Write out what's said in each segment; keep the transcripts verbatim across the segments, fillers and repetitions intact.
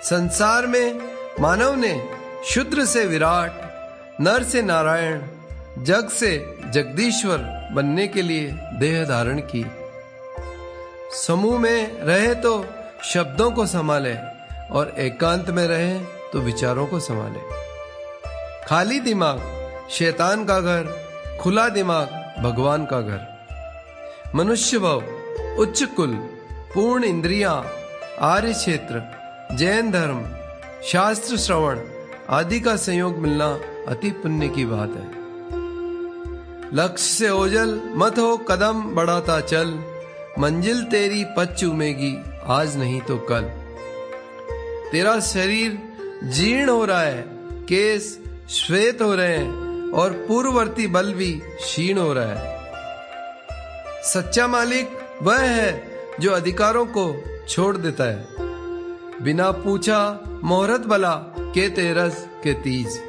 संसार में मानव ने शूद्र से विराट, नर से नारायण, जग से जगदीश्वर बनने के लिए देह धारण की। समूह में रहे तो शब्दों को संभाले और एकांत में रहे तो विचारों को संभाले। खाली दिमाग शैतान का घर, खुला दिमाग भगवान का घर। मनुष्य भव, उच्च कुल, पूर्ण इंद्रियां, आर्य क्षेत्र, जैन धर्म, शास्त्र श्रवण आदि का संयोग मिलना अति पुण्य की बात है। लक्ष्य से ओझल मत हो, कदम बढ़ाता चल, मंजिल तेरी पद चूमेगी आज नहीं तो कल। तेरा शरीर जीर्ण हो रहा है, केस श्वेत हो रहे हैं और पूर्ववर्ती बल भी क्षीण हो रहा है। सच्चा मालिक वह है जो अधिकारों को छोड़ देता है। बिना पूछा मोहरत बला के तेरस के तीज।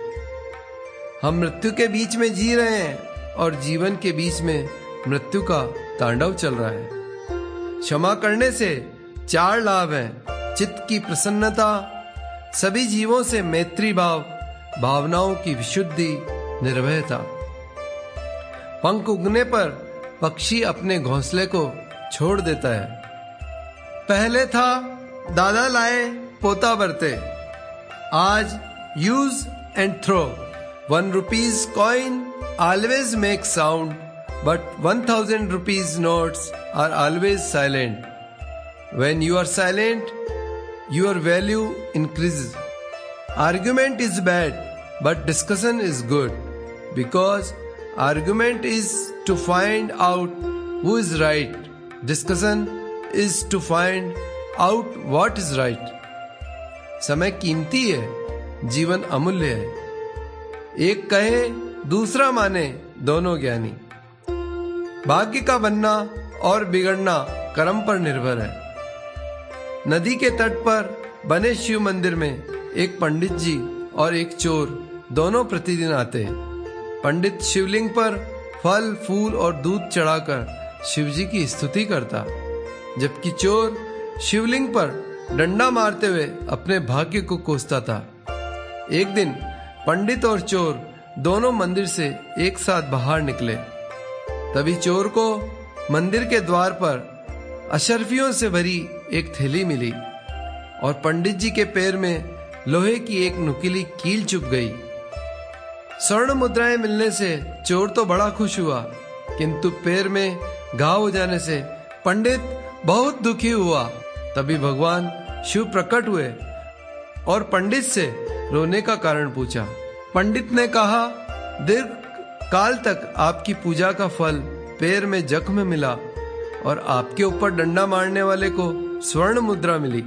हम मृत्यु के बीच में जी रहे हैं और जीवन के बीच में मृत्यु का तांडव चल रहा है। क्षमा करने से चार लाभ हैं: चित्त की प्रसन्नता, सभी जीवों से मैत्री भाव, भावनाओं की विशुद्धि, निर्भयता। पंख उगने पर पक्षी अपने घोंसले को छोड़ देता है। पहले था दादा लाए पोता बरते, आज use and throw. One rupees coin always make sound, but one thousand rupees notes are always silent. When you are silent, your value increases. Argument is bad, but discussion is good, because argument is to find out who is right. Discussion is to find out what is right. समय कीमती है, जीवन अमूल्य है। एक कहे दूसरा माने, दोनों ज्ञानी। भाग्य का बनना और बिगड़ना कर्म पर निर्भर है। नदी के तट पर बने शिव मंदिर में एक पंडित जी और एक चोर दोनों प्रतिदिन आते हैं। पंडित शिवलिंग पर फल, फूल और दूध चढ़ाकर शिव जी की स्तुति करता, जबकि चोर शिवलिंग पर डंडा मारते हुए अपने भाग्य को कोसता था। एक दिन पंडित और चोर दोनों मंदिर से एक साथ बाहर निकले। तभी चोर को मंदिर के द्वार पर अशर्फियों से भरी एक थैली मिली और पंडित जी के पैर में लोहे की एक नुकीली कील चुभ गई। स्वर्ण मुद्राएं मिलने से चोर तो बड़ा खुश हुआ, किंतु पैर में घाव हो जाने से पंडित बहुत दुखी हुआ। तभी भगवान शिव प्रकट हुए और पंडित से रोने का कारण पूछा। पंडित ने कहा, दीर्घ काल तक आपकी पूजा का फल पैर में जख्म मिला और आपके ऊपर डंडा मारने वाले को स्वर्ण मुद्रा मिली।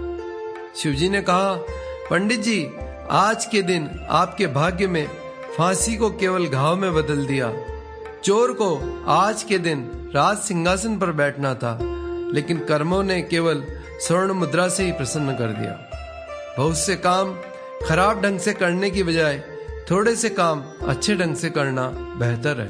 शिवजी ने कहा, पंडित जी, आज के दिन आपके भाग्य में फांसी को केवल घाव में बदल दिया। चोर को आज के दिन राज सिंहासन पर बैठना था, लेकिन कर्मों ने केवल स्वर्ण मुद्रा से ही प्रसन्न कर दिया। बहुत से काम खराब ढंग से करने की बजाय थोड़े से काम अच्छे ढंग से करना बेहतर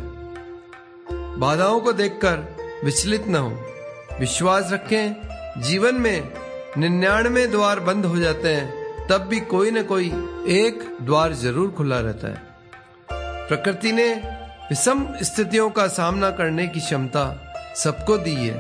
है। बाधाओं को देखकर विचलित न हो, विश्वास रखें। जीवन में निन्यानवे द्वार बंद हो जाते हैं, तब भी कोई न कोई एक द्वार जरूर खुला रहता है। प्रकृति ने विषम स्थितियों का सामना करने की क्षमता सबको दी है।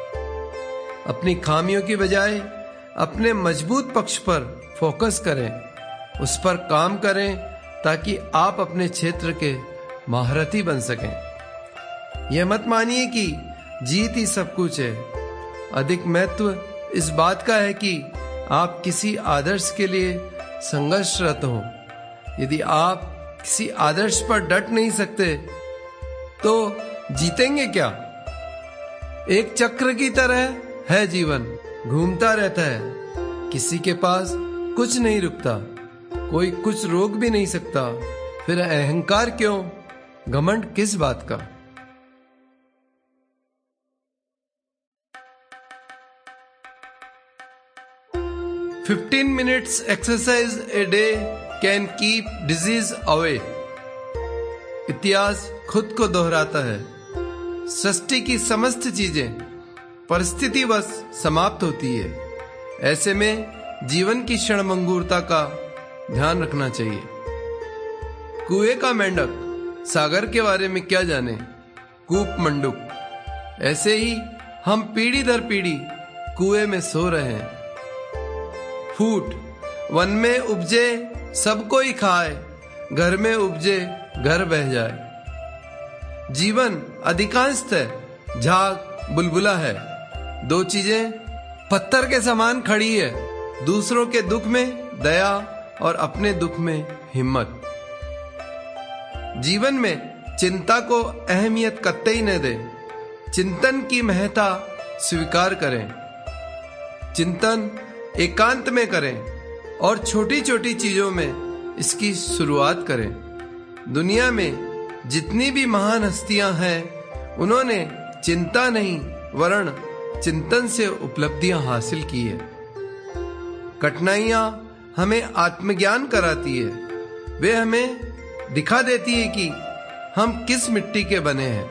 अपनी खामियों की बजाय अपने मजबूत पक्ष पर फोकस करें, उस पर काम करें, ताकि आप अपने क्षेत्र के महारथी बन सकें। यह मत मानिए कि जीत ही सब कुछ है। अधिक महत्व इस बात का है कि आप किसी आदर्श के लिए संघर्षरत हो। यदि आप किसी आदर्श पर डट नहीं सकते तो जीतेंगे क्या? एक चक्र की तरह है जीवन, घूमता रहता है। किसी के पास कुछ नहीं रुकता, कोई कुछ रोक भी नहीं सकता। फिर अहंकार क्यों, घमंड किस बात का? fifteen minutes exercise a day can keep disease away. इतिहास खुद को दोहराता है। सृष्टि की समस्त चीजें परिस्थितिवश समाप्त होती है। ऐसे में जीवन की क्षणभंगुरता का ध्यान रखना चाहिए। कुएं का मेंढक सागर के बारे में क्या जाने, कूप मंडूक। ऐसे ही हम पीढ़ी दर पीढ़ी कुएं में सो रहे हैं। फूट, वन में उपजे सब कोई खाए, घर में उपजे घर बह जाए। जीवन अधिकांशतः झाग बुलबुला है। दो चीजें पत्थर के समान खड़ी है, दूसरों के दुख में दया और अपने दुख में हिम्मत। जीवन में चिंता को अहमियत कतई न दे, चिंतन की महत्ता स्वीकार करें। चिंतन एकांत में करें और छोटी छोटी चीजों में इसकी शुरुआत करें। दुनिया में जितनी भी महान हस्तियां हैं, उन्होंने चिंता नहीं वरन चिंतन से उपलब्धियां हासिल की है। कठिनाइयां हमें आत्मज्ञान कराती है। वे हमें दिखा देती है कि हम किस मिट्टी के बने हैं।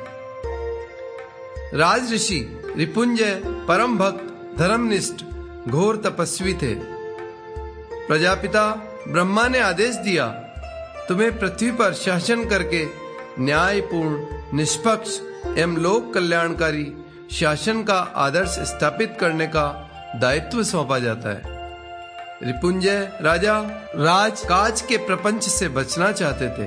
राज ऋषि रिपुंजय परम भक्त धर्मनिष्ठ घोर तपस्वी थे। प्रजापिता ब्रह्मा ने आदेश दिया, तुम्हें पृथ्वी पर शासन करके न्यायपूर्ण, निष्पक्ष एवं लोक कल्याणकारी शासन का आदर्श स्थापित करने का दायित्व सौंपा जाता है। रिपुंजय राजा राजकाज के प्रपंच से बचना चाहते थे।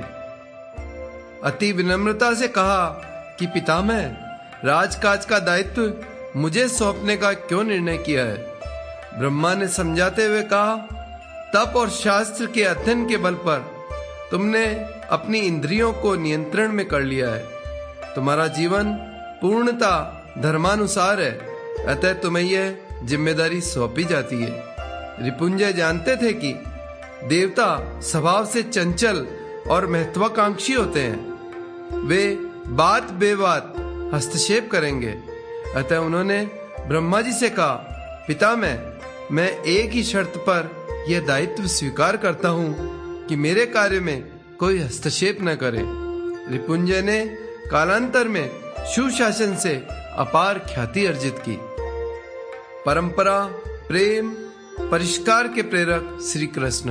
अति विनम्रता से कहा कि पितामह, राजकाज का दायित्व मुझे सौंपने का क्यों निर्णय किया है? ब्रह्मा ने समझाते हुए कहा, तप और शास्त्र के अध्ययन के बल पर तुमने अपनी इंद्रियों को नियंत्रण में कर लिया है। तुम्हारा जीवन पूर्णता धर्मानुसार है, अतः तुम्हें यह जिम्मेदारी सौंपी जाती है। रिपुंजय जानते थे कि देवता स्वभाव से चंचल और महत्वाकांक्षी होते हैं। वे बात बेबात हस्तक्षेप करेंगे। अतः उन्होंने ब्रह्मा जी से कहा, पितामह, मैं एक ही शर्त पर यह दायित्व स्वीकार करता हूँ कि मेरे कार्य में कोई हस्तक्षेप न करे। रिपुंजय ने कालांतर में सुशासन से अपार ख्याति अर्जित की। परंपरा, प्रेम, परिष्कार के प्रेरक श्री कृष्ण।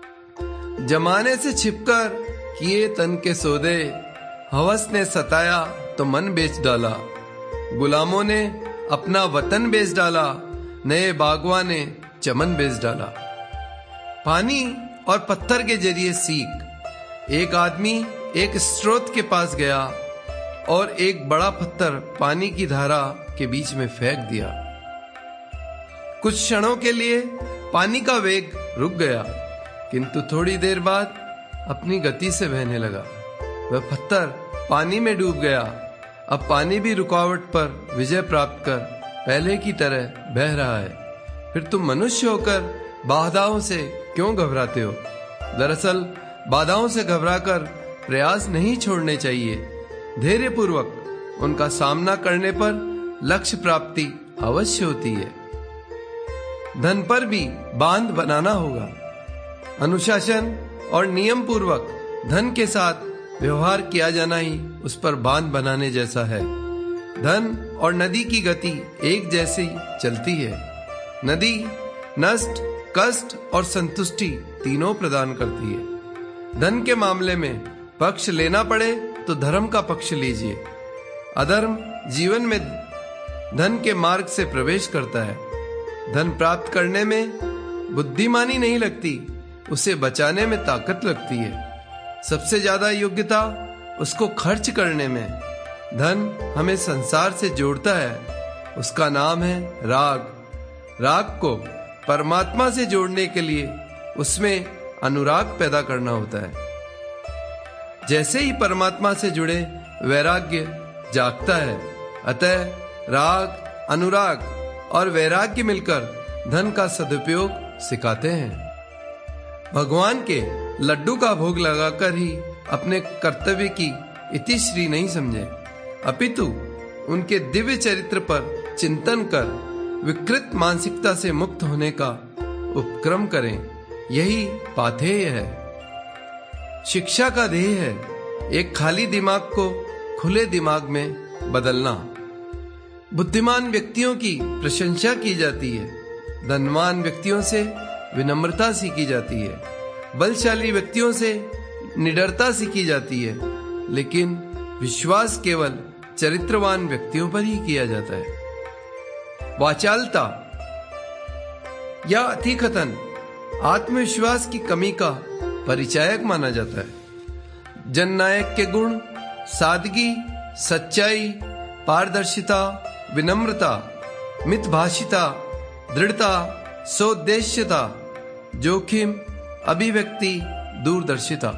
जमाने से छिपकर किए तन के सौदे, हवस ने सताया तो मन बेच डाला। गुलामों ने अपना वतन बेच डाला, नए बागवा ने चमन बेच डाला। पानी और पत्थर के जरिए सीख। एक आदमी एक स्रोत के पास गया और एक बड़ा पत्थर पानी की धारा के बीच में फेंक दिया। कुछ क्षणों के लिए पानी का वेग रुक गया, किंतु थोड़ी देर बाद अपनी गति से बहने लगा। वह पत्थर पानी में डूब गया। अब पानी भी रुकावट पर विजय प्राप्त कर पहले की तरह बह रहा है। फिर तुम मनुष्य होकर बाधाओं से क्यों घबराते हो? दरअसल बाधाओं से घबराकर प्रयास नहीं छोड़ने चाहिए। धैर्य पूर्वक उनका सामना करने पर लक्ष्य प्राप्ति अवश्य होती है। धन पर भी बांध बनाना होगा। अनुशासन और नियम पूर्वक धन के साथ व्यवहार किया जाना ही उस पर बांध बनाने जैसा है। धन और नदी की गति एक जैसी चलती है। नदी नष्ट, कष्ट और संतुष्टि तीनों प्रदान करती है। धन के मामले में पक्ष लेना पड़े तो धर्म का पक्ष लीजिए। अधर्म जीवन में धन के मार्ग से प्रवेश करता है। धन प्राप्त करने में बुद्धिमानी नहीं लगती, उसे बचाने में ताकत लगती है। सबसे ज्यादा योग्यता उसको खर्च करने में। धन हमें संसार से जोड़ता है, उसका नाम है राग। राग को परमात्मा से जोड़ने के लिए उसमें अनुराग पैदा करना होता है। जैसे ही परमात्मा से जुड़े वैराग्य जागता है। अतः राग, अनुराग और वैराग्य मिलकर धन का सदुपयोग सिखाते हैं। भगवान के लड्डू का भोग लगाकर ही अपने कर्तव्य की इतिश्री नहीं समझे, अपितु उनके दिव्य चरित्र पर चिंतन कर विकृत मानसिकता से मुक्त होने का उपक्रम करें। यही पाथेय है। शिक्षा का ध्येय है एक खाली दिमाग को खुले दिमाग में बदलना। बुद्धिमान व्यक्तियों की प्रशंसा की जाती है, धनवान व्यक्तियों से विनम्रता सीखी जाती है, बलशाली व्यक्तियों से निडरता सीखी जाती है, लेकिन विश्वास केवल चरित्रवान व्यक्तियों पर ही किया जाता है। वाचालता या अतिकथन आत्मविश्वास की कमी का परिचायक माना जाता है। जननायक के गुण सादगी, सच्चाई, पारदर्शिता, विनम्रता, मितभाषिता, दृढ़ता, सौद्देश्यता, जोखिम, अभिव्यक्ति, दूरदर्शिता।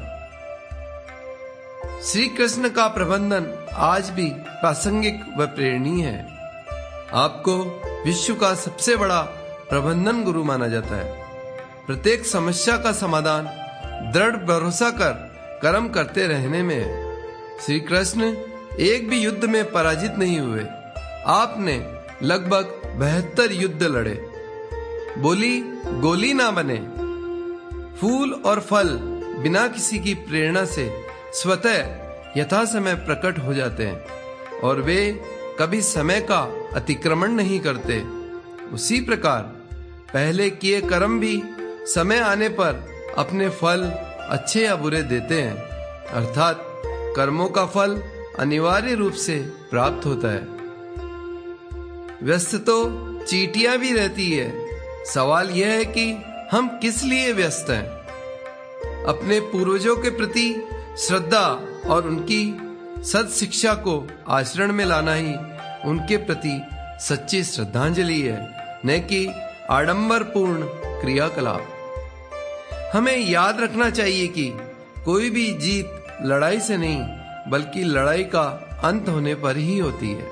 श्री कृष्ण का प्रबंधन आज भी प्रासंगिक व प्रेरणीय है। आपको विश्व का सबसे बड़ा प्रबंधन गुरु माना जाता है। प्रत्येक समस्या का समाधान दृढ़ भरोसा कर कर्म करते रहने में है। श्री कृष्ण एक भी युद्ध में पराजित नहीं हुए। आपने लगभग बहत्तर युद्ध लड़े। बोली गोली ना बने। फूल और फल बिना किसी की प्रेरणा से स्वतः यथा समय प्रकट हो जाते हैं और वे कभी समय का अतिक्रमण नहीं करते। उसी प्रकार पहले किए कर्म भी समय आने पर अपने फल अच्छे या बुरे देते हैं, अर्थात कर्मों का फल अनिवार्य रूप से प्राप्त होता है। व्यस्त तो चींटियां भी रहती है। सवाल यह है कि हम किस लिए व्यस्त हैं? अपने पूर्वजों के प्रति श्रद्धा और उनकी सद शिक्षा को आचरण में लाना ही उनके प्रति सच्ची श्रद्धांजलि है, न कि आडंबरपूर्ण क्रियाकलाप। हमें याद रखना चाहिए कि कोई भी जीत लड़ाई से नहीं बल्कि लड़ाई का अंत होने पर ही होती है।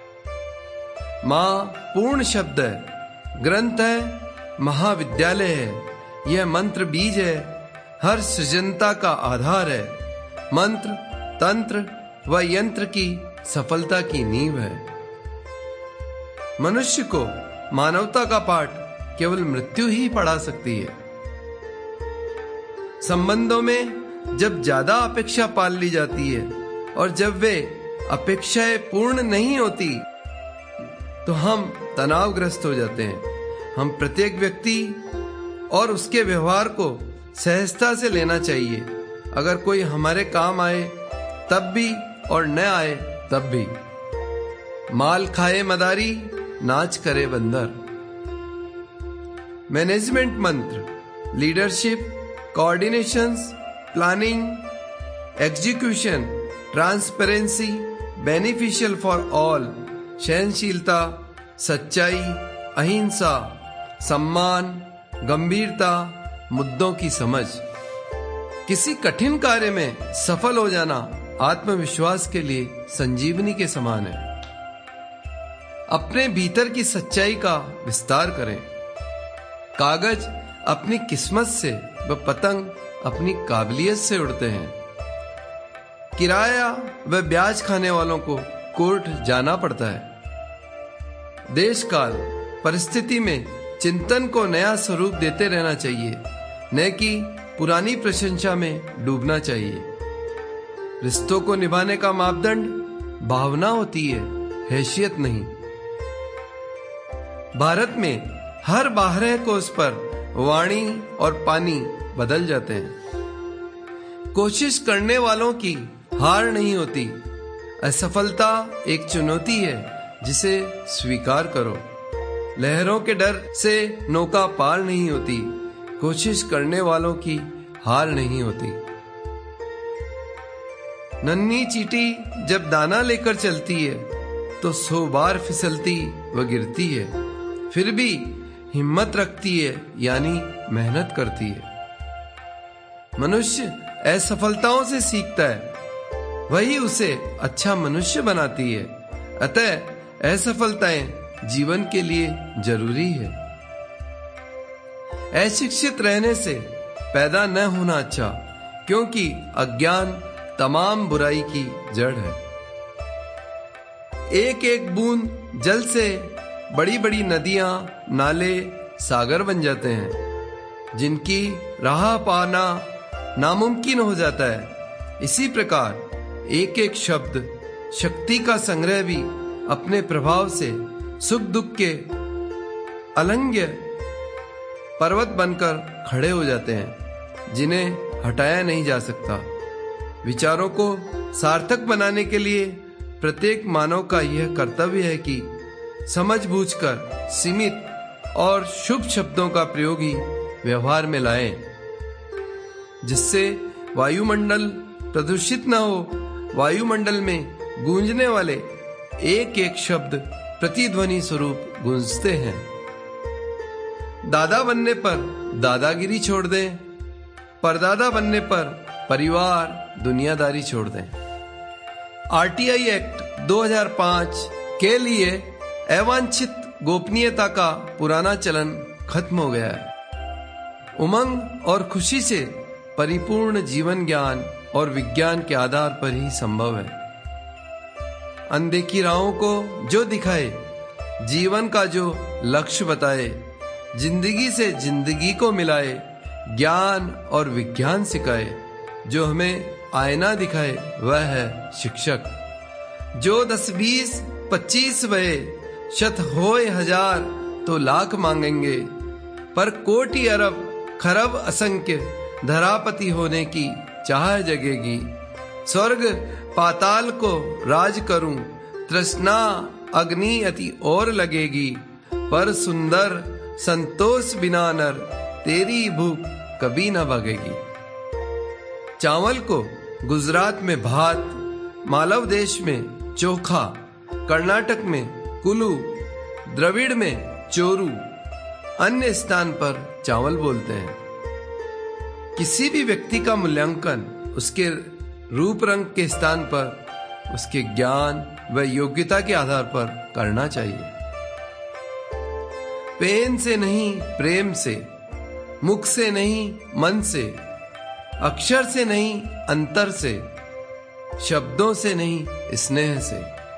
माँ पूर्ण शब्द है, ग्रंथ है, महाविद्यालय है। यह मंत्र बीज है, हर सृजनता का आधार है। मंत्र, तंत्र व यंत्र की सफलता की नींव है। मनुष्य को मानवता का पाठ केवल मृत्यु ही पढ़ा सकती है। संबंधों में जब ज्यादा अपेक्षा पाल ली जाती है और जब वे अपेक्षाएं पूर्ण नहीं होती तो हम तनावग्रस्त हो जाते हैं। हम प्रत्येक व्यक्ति और उसके व्यवहार को सहजता से लेना चाहिए। अगर कोई हमारे काम आए तब भी और न आए तब भी। माल खाए मदारी, नाच करे बंदर। मैनेजमेंट मंत्र, leadership, coordinations, planning, execution, transparency, beneficial for all, सहनशीलता, सच्चाई, अहिंसा, सम्मान, गंभीरता, मुद्दों की समझ। किसी कठिन कार्य में सफल हो जाना आत्मविश्वास के लिए संजीवनी के समान है। अपने भीतर की सच्चाई का विस्तार करें। कागज अपनी किस्मत से व पतंग अपनी काबिलियत से उड़ते हैं। किराया व ब्याज खाने वालों को कोर्ट जाना पड़ता है। देश काल परिस्थिति में चिंतन को नया स्वरूप देते रहना चाहिए, न कि पुरानी प्रशंसा में डूबना चाहिए। रिश्तों को निभाने का मापदंड भावना होती है, हैसियत नहीं। भारत में हर बारह कोस पर वाणी और पानी बदल जाते हैं। कोशिश करने वालों की हार नहीं होती। असफलता एक चुनौती है जिसे स्वीकार करो। लहरों के डर से नौका पार नहीं होती। कोशिश करने वालों की हार नहीं होती। नन्ही चींटी जब दाना लेकर चलती है तो सौ बार फिसलती व गिरती है, फिर भी हिम्मत रखती है, यानी मेहनत करती है। मनुष्य असफलताओं से सीखता है, वही उसे अच्छा मनुष्य बनाती है। अतः असफलताएं जीवन के लिए जरूरी है। अशिक्षित रहने से पैदा न होना अच्छा, क्योंकि अज्ञान तमाम बुराई की जड़ है। एक एक बूंद जल से बड़ी बड़ी नदियां, नाले, सागर बन जाते हैं, जिनकी राह पाना नामुमकिन हो जाता है। इसी प्रकार एक एक शब्द शक्ति का संग्रह भी अपने प्रभाव से सुख दुख के अलंघ्य पर्वत बनकर खड़े हो जाते हैं, जिन्हें हटाया नहीं जा सकता। विचारों को सार्थक बनाने के लिए प्रत्येक मानव का यह कर्तव्य है कि समझ बूझकर सीमित और शुभ शब्दों का प्रयोग ही व्यवहार में लाएं, जिससे वायुमंडल प्रदूषित न हो। वायुमंडल में गूंजने वाले एक एक शब्द प्रतिध्वनि स्वरूप गूंजते हैं। दादा बनने पर दादागिरी छोड़ दें, परदादा बनने पर परिवार दुनियादारी छोड़ दें। आरटीआई एक्ट दो हज़ार पाँच के लिए अवांछित गोपनीयता का पुराना चलन खत्म हो गया है। उमंग और खुशी से परिपूर्ण जीवन ज्ञान और विज्ञान के आधार पर ही संभव है। अनदेखी राहों को जो दिखाए, जीवन का जो लक्ष्य बताए, जिंदगी से जिंदगी को मिलाए, ज्ञान और विज्ञान सिखाए, जो हमें आईना दिखाए, वह है शिक्षक। जो दस बीस पच्चीस भये, शत होए हजार तो लाख मांगेंगे, पर कोटि अरब खरब असंख्य धरापति होने की चाह जगेगी। स्वर्ग पाताल को राज करूं, तृष्णा अग्नि अति और लगेगी, पर सुंदर संतोष बिना नर, तेरी भूख कभी न भगेगी। चावल को गुजरात में भात, मालव देश में चोखा, कर्नाटक में कुलू, द्रविड़ में चोरू, अन्य स्थान पर चावल बोलते हैं। किसी भी व्यक्ति का मूल्यांकन उसके रूप रंग के स्थान पर उसके ज्ञान व योग्यता के आधार पर करना चाहिए। पेन से नहीं प्रेम से, मुख से नहीं मन से, अक्षर से नहीं अंतर से, शब्दों से नहीं स्नेह से।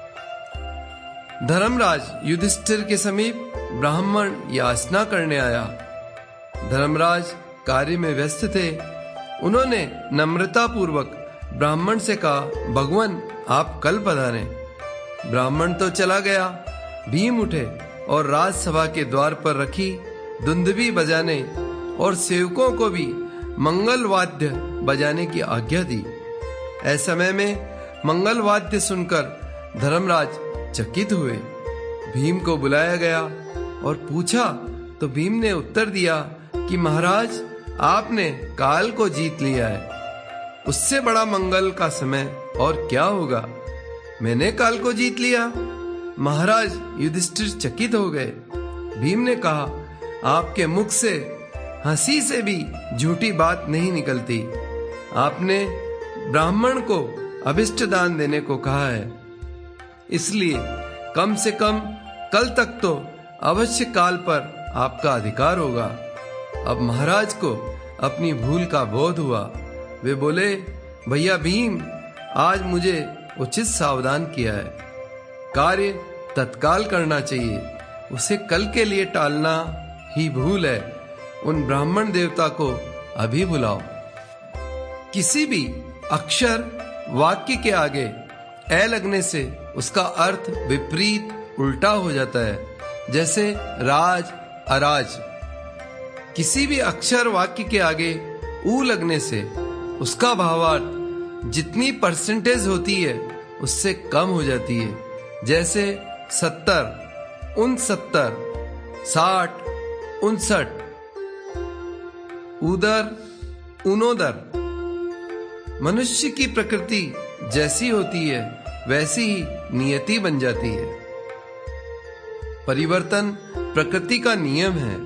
धर्मराज युधिष्ठिर के समीप ब्राह्मण याचना करने आया। धर्मराज कार्य में व्यस्त थे। उन्होंने नम्रता पूर्वक ब्राह्मण से कहा, भगवान आप कल पधारें। ब्राह्मण तो चला गया। भीम उठे और राजसभा के द्वार पर रखी दुंदुभी बजाने और सेवकों को भी मंगल वाद्य बजाने की आज्ञा दी। ऐसे समय में मंगल वाद्य सुनकर धर्मराज चकित हुए। भीम को बुलाया गया और पूछा तो भीम ने उत्तर दिया कि महाराज आपने काल को जीत लिया है, उससे बड़ा मंगल का समय और क्या होगा। मैंने काल को जीत लिया। महाराज युधिष्ठिर चकित हो गए। भीम ने कहा, आपके मुख से हंसी से भी झूठी बात नहीं निकलती। आपने ब्राह्मण को अभिष्ट दान देने को कहा है, इसलिए कम से कम कल तक तो अवश्य काल पर आपका अधिकार होगा। अब महाराज को अपनी भूल का बोध हुआ। वे बोले, भैया भीम, आज मुझे उचित सावधान किया है। कार्य तत्काल करना चाहिए, उसे कल के लिए टालना ही भूल है। उन ब्राह्मण देवता को अभी बुलाओ। किसी भी अक्षर वाक्य के आगे ए लगने से उसका अर्थ विपरीत उल्टा हो जाता है, जैसे राज अराज। किसी भी अक्षर वाक्य के आगे ऊ लगने से उसका भावार्थ जितनी परसेंटेज होती है उससे कम हो जाती है, जैसे सत्तर, उनसत्तर, साठ, उनसठ, उदर, उनोदर। मनुष्य की प्रकृति जैसी होती है वैसी ही नियति बन जाती है। परिवर्तन प्रकृति का नियम है।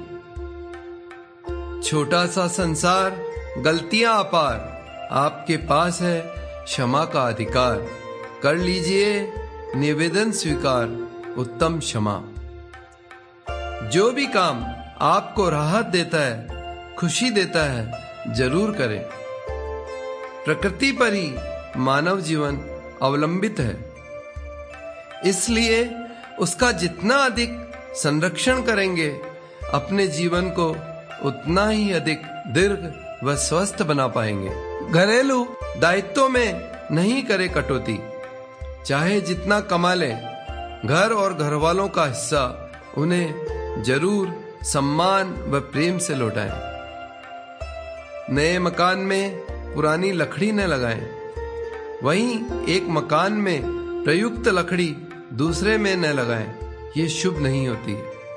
छोटा सा संसार, गलतियां अपार, आपके पास है क्षमा का अधिकार। कर लीजिए निवेदन स्वीकार, उत्तम क्षमा। जो भी काम आपको राहत देता है, खुशी देता है, जरूर करें। प्रकृति पर ही मानव जीवन अवलंबित है, इसलिए उसका जितना अधिक संरक्षण करेंगे, अपने जीवन को उतना ही अधिक दीर्घ व स्वस्थ बना पाएंगे। घरेलू दायित्वों में नहीं करे कटौती। चाहे जितना कमा लें, घर और घर वालों का हिस्सा उन्हें जरूर सम्मान व प्रेम से लौटाएं। नए मकान में पुरानी लकड़ी न लगाएं, वहीं एक मकान में प्रयुक्त लकड़ी दूसरे में न लगाएं, ये शुभ नहीं होती।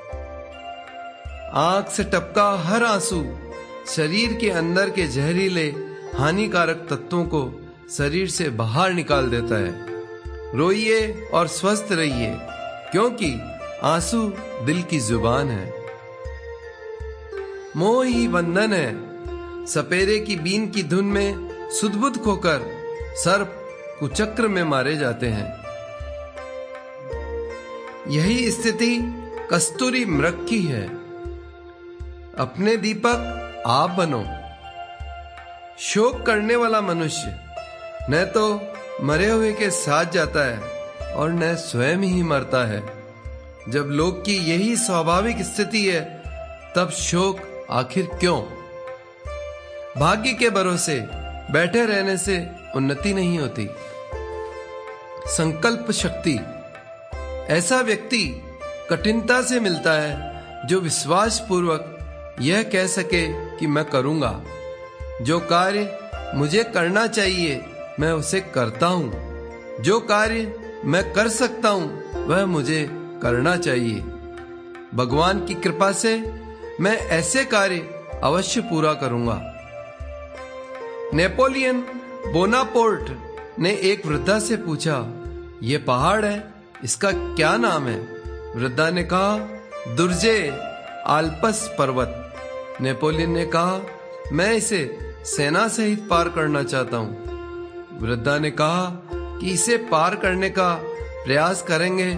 आंख से टपका हर आंसू शरीर के अंदर के जहरीले हानिकारक तत्वों को शरीर से बाहर निकाल देता है। रोइए और स्वस्थ रहिए, क्योंकि आंसू दिल की जुबान है। मोह ही बंधन है। सपेरे की बीन की धुन में सुध-बुध खोकर सर्प कुचक्र में मारे जाते हैं। यही स्थिति कस्तूरी मृग की है। अपने दीपक आप बनो। शोक करने वाला मनुष्य न तो मरे हुए के साथ जाता है और न स्वयं ही मरता है। जब लोग की यही स्वाभाविक स्थिति है, तब शोक आखिर क्यों? भाग्य के भरोसे बैठे रहने से उन्नति नहीं होती। संकल्प शक्ति। ऐसा व्यक्ति कठिनता से मिलता है जो विश्वास पूर्वक यह कह सके कि मैं करूंगा। जो कार्य मुझे करना चाहिए मैं उसे करता हूं। जो कार्य मैं कर सकता हूं वह मुझे करना चाहिए। भगवान की कृपा से मैं ऐसे कार्य अवश्य पूरा करूंगा। नेपोलियन बोनापोर्ट ने एक वृद्धा से पूछा, यह पहाड़ है, इसका क्या नाम है? वृद्धा ने कहा, दुर्जे आल्पस पर्वत। नेपोलियन ने कहा, मैं इसे सेना सहित पार करना चाहता हूं। वृद्धा ने कहा कि इसे पार करने का प्रयास करेंगे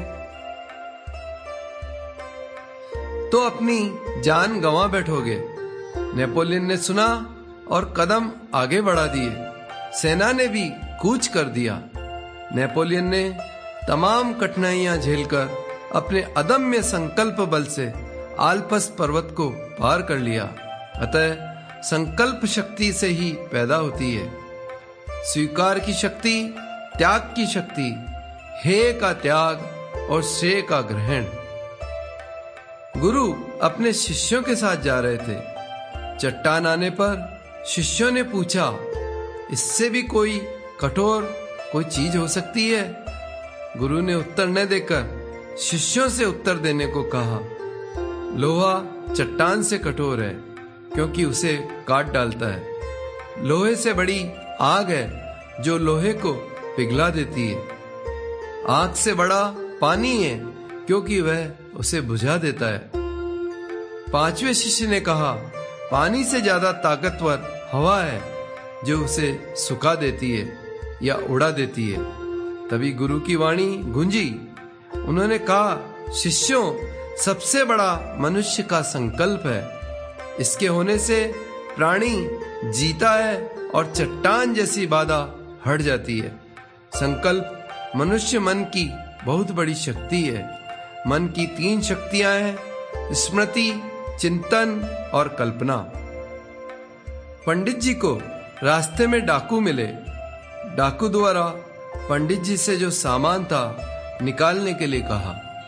तो अपनी जान गंवा बैठोगे। नेपोलियन ने सुना और कदम आगे बढ़ा दिए। सेना ने भी कूच कर दिया। नेपोलियन ने तमाम कठिनाइयां झेलकर अपने अदम्य संकल्प बल से आल्पस पर्वत को पार कर लिया। अतः संकल्प शक्ति से ही पैदा होती है। स्वीकार की शक्ति, त्याग की शक्ति, हे का त्याग और श्रेय का ग्रहण। गुरु अपने शिष्यों के साथ जा रहे थे। चट्टान आने पर शिष्यों ने पूछा, इससे भी कोई कठोर कोई चीज हो सकती है? गुरु ने उत्तर न देकर शिष्यों से उत्तर देने को कहा। लोहा चट्टान से कठोर है, क्योंकि उसे काट डालता है। लोहे से बड़ी आग है जो लोहे को पिघला देती है। आग से बड़ा पानी है, क्योंकि वह उसे बुझा देता है। पांचवें शिष्य ने कहा, पानी से ज्यादा ताकतवर हवा है जो उसे सुखा देती है या उड़ा देती है। तभी गुरु की वाणी गूंजी। उन्होंने कहा, शिष्यों, सबसे बड़ा मनुष्य का संकल्प है। इसके होने से प्राणी जीता है और चट्टान जैसी बाधा हट जाती है। संकल्प मनुष्य मन की बहुत बड़ी शक्ति है। मन की तीन शक्तियां हैं, स्मृति, चिंतन और कल्पना। पंडित जी को रास्ते में डाकू मिले। डाकू द्वारा पंडित जी से जो सामान था निकालने के लिए कहा।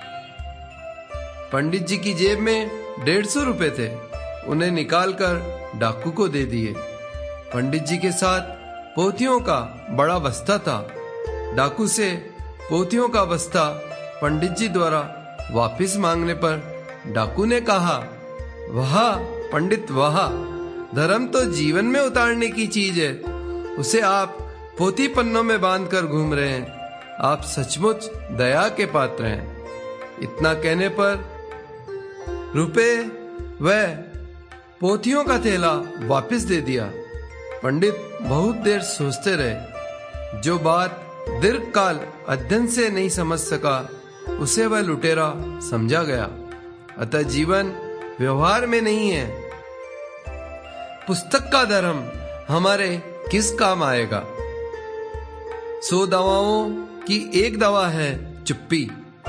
पंडित जी की जेब में डेढ़ सौ रुपए थे। उन्हें निकालकर डाकू को दे दिए। पंडित जी के साथ पोथियों का बड़ा बस्ता था। डाकू से पोथियों का बस्ता पंडित जी द्वारा वापस मांगने पर डाकू ने कहा, वाह पंडित वाह, धर्म तो जीवन में उतारने की चीज है, उसे आप पोथी पन्नों में बांध कर घूम रहे हैं। आप सचमुच दया के पात्र हैं। इतना कहने पर रुपए व पोथियों का थैला वापस दे दिया। पंडित बहुत देर सोचते रहे। जो बात दीर्घकाल अध्ययन से नहीं समझ सका, उसे वह लुटेरा समझा गया। अतः जीवन व्यवहार में नहीं है। पुस्तक का धर्म हमारे किस काम आएगा? सौ दवाओं की एक दवा है चुप्पी।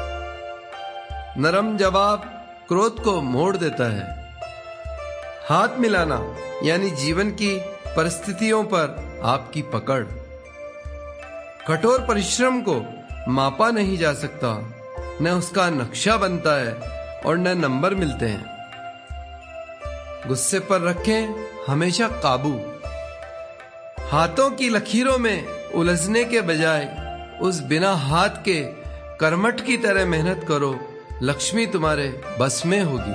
नरम जवाब क्रोध को मोड़ देता है। हाथ मिलाना यानी जीवन की परिस्थितियों पर आपकी पकड़। कठोर परिश्रम को मापा नहीं जा सकता, न उसका नक्शा बनता है और न नंबर मिलते हैं। गुस्से पर रखें हमेशा काबू। हाथों की लकीरों में उलझने के बजाय उस बिना हाथ के कर्मठ की तरह मेहनत करो, लक्ष्मी तुम्हारे बस में होगी।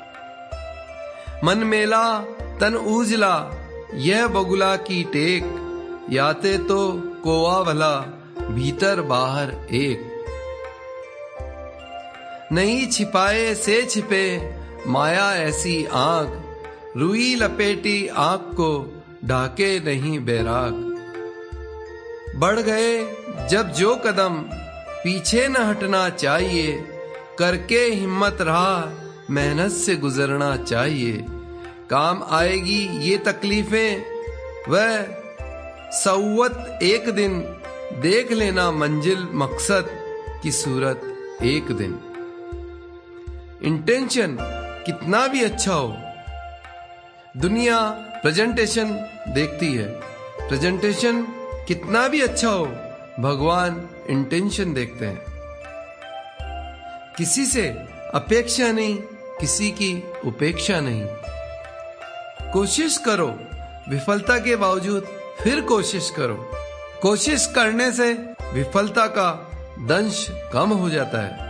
मन मेला तन ऊजला यह बगुला की टेक, याते तो कोवा भला भीतर बाहर एक। नहीं छिपाए से छिपे माया ऐसी आग, रुई लपेटी आंख को ढाके नहीं बैराग। बढ़ गए जब जो कदम पीछे न हटना चाहिए, करके हिम्मत रहा मेहनत से गुजरना चाहिए। काम आएगी ये तकलीफें वह सौवत एक दिन, देख लेना मंजिल मकसद की सूरत एक दिन। इंटेंशन कितना भी अच्छा हो, दुनिया प्रेजेंटेशन देखती है। प्रेजेंटेशन कितना भी अच्छा हो, भगवान इंटेंशन देखते हैं। किसी से अपेक्षा नहीं, किसी की उपेक्षा नहीं। कोशिश करो, विफलता के बावजूद फिर कोशिश करो। कोशिश करने से विफलता का दंश कम हो जाता है।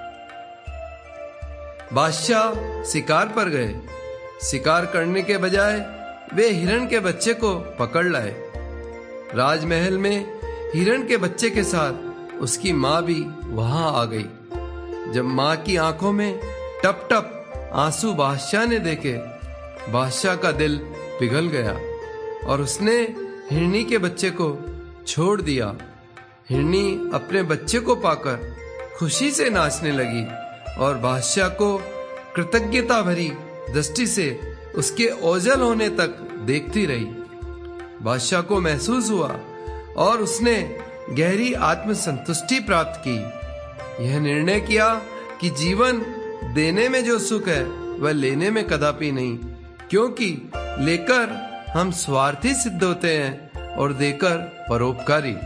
बादशाह शिकार पर गए, शिकार करने के बजाय वे हिरण के बच्चे को पकड़ लाए। राजमहल में हिरण के बच्चे के साथ उसकी माँ भी वहां आ गई। जब माँ की आंखों में टप टप आंसू बादशाह ने देखे, बादशाह का दिल पिघल गया और उसने हिरनी के बच्चे को छोड़ दिया। हिरनी अपने बच्चे को पाकर खुशी से नाचने लगी और बादशाह को कृतज्ञता भरी दृष्टि से उसके ओझल होने तक देखती रही। बादशाह को महसूस हुआ और उसने गहरी आत्मसंतुष्टि प्राप्त की। यह निर्णय किया कि जीवन देने में जो सुख है वह लेने में कदापि नहीं, क्योंकि लेकर हम स्वार्थी सिद्ध होते हैं और देकर परोपकारी।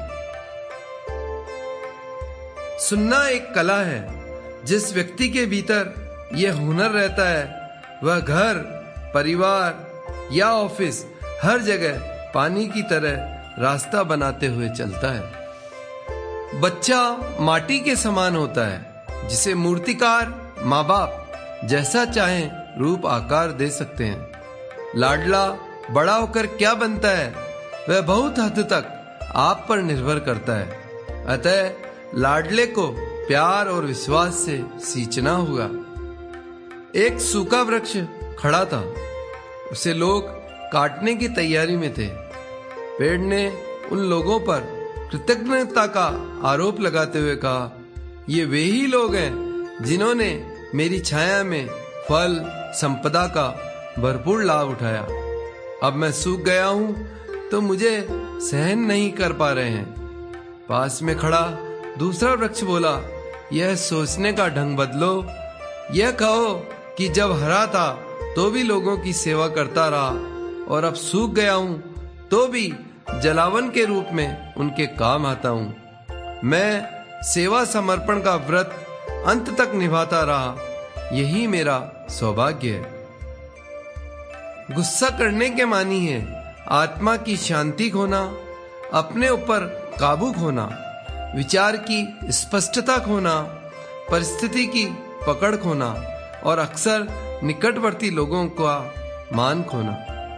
सुनना एक कला है। जिस व्यक्ति के भीतर यह हुनर रहता है वह घर, परिवार या ऑफिस हर जगह पानी की तरह रास्ता बनाते हुए चलता है। बच्चा माटी के समान होता है, जिसे मूर्तिकार माँ बाप जैसा चाहें रूप आकार दे सकते हैं। लाडला बड़ा होकर क्या बनता है वह बहुत हद तक आप पर निर्भर करता है। अतः लाडले को प्यार और विश्वास से सींचना होगा। एक सूखा वृक्ष खड़ा था, उसे लोग काटने की तैयारी में थे। पेड़ ने उन लोगों पर कृतज्ञता का आरोप लगाते हुए कहा, ये वे ही लोग हैं जिन्होंने मेरी छाया में फल संपदा का भरपूर लाभ उठाया। अब मैं सूख गया हूं तो मुझे सहन नहीं कर पा रहे हैं। पास में खड़ा दूसरा वृक्ष बोला, यह सोचने का ढंग बदलो। यह कहो कि जब हरा था तो भी लोगों की सेवा करता रहा और अब सूख गया हूं तो भी जलावन के रूप में उनके काम आता हूं। मैं सेवा समर्पण का व्रत अंत तक निभाता रहा, यही मेरा सौभाग्य है। गुस्सा करने के मानी है आत्मा की शांति खोना, अपने ऊपर काबू खोना, विचार की स्पष्टता खोना, परिस्थिति की पकड़ खोना और अक्सर निकटवर्ती लोगों का मान खोना।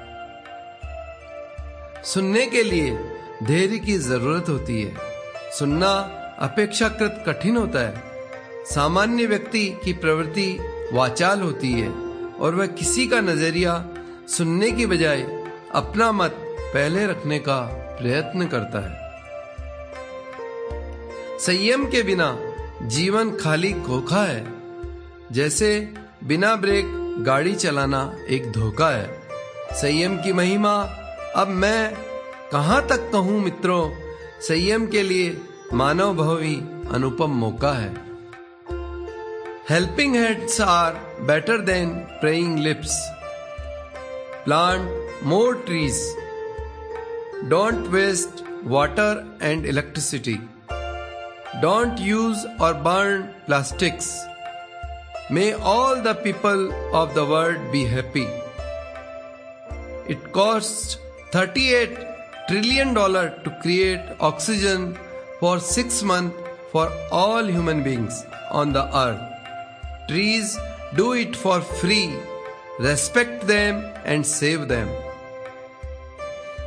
सुनने के लिए धैर्य की जरूरत होती है। सुनना अपेक्षाकृत कठिन होता है। सामान्य व्यक्ति की प्रवृत्ति वाचाल होती है और वह किसी का नजरिया सुनने की बजाय अपना मत पहले रखने का प्रयत्न करता है। संयम के बिना जीवन खाली खोखा है। जैसे बिना ब्रेक गाड़ी चलाना एक धोखा है। संयम की महिमा अब मैं कहां तक कहूं मित्रों, संयम के लिए मानव भाव ही अनुपम मौका है। Helping hands are better than praying lips. Plant more trees, don't waste water and electricity, don't use or burn plastics. May all the people of the world be happy. It costs thirty-eight trillion dollars to create oxygen for six months for all human beings on the earth. Trees do it for free. Respect them and save them.